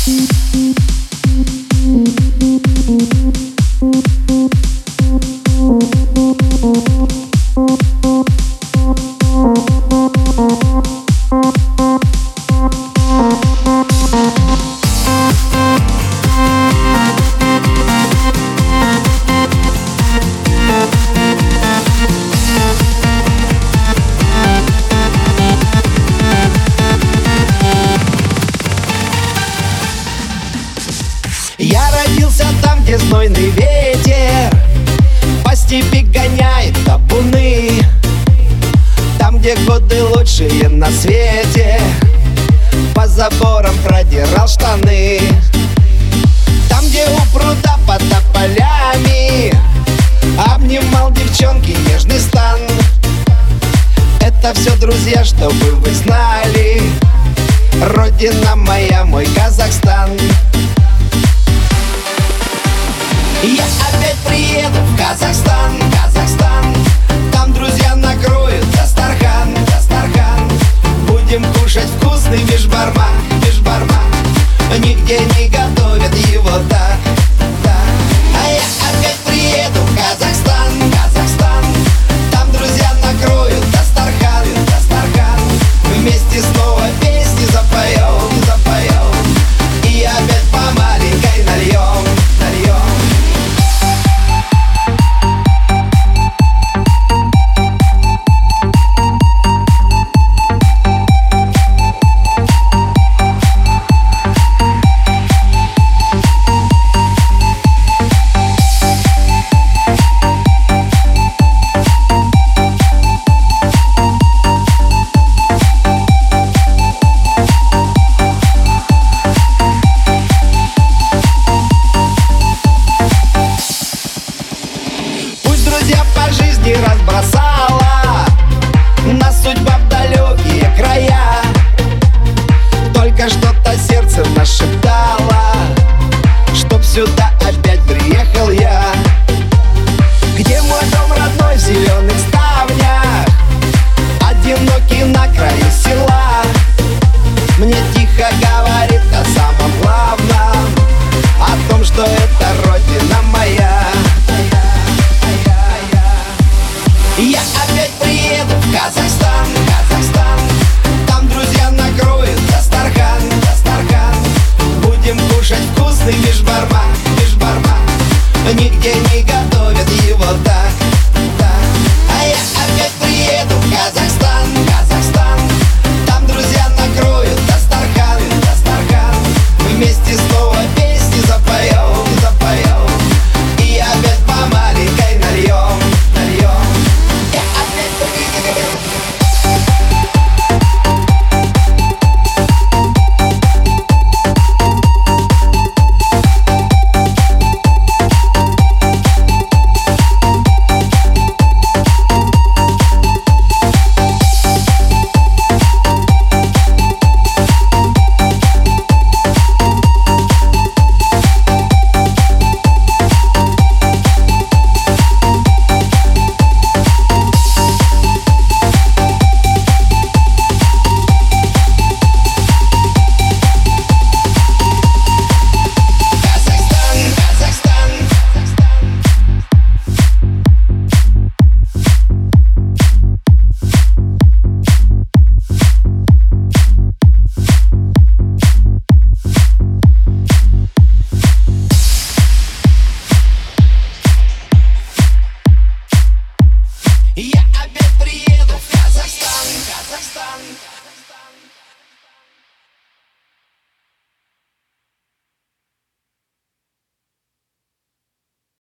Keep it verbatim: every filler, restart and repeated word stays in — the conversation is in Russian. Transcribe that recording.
Я родился там, где знойный ветер по степи гоняет табуны. Там, где годы лучшие на свете, по заборам продирал штаны. Там, где у пруда под тополями обнимал девчонки нежный стан. Это все, друзья, чтобы вы знали, родина моя, мой Казахстан. Я опять приеду в Казахстан, Казахстан. Там друзья накроют дастархан, дастархан. Будем кушать вкусный бешбармак, бешбармак. Нигде не готовят его так.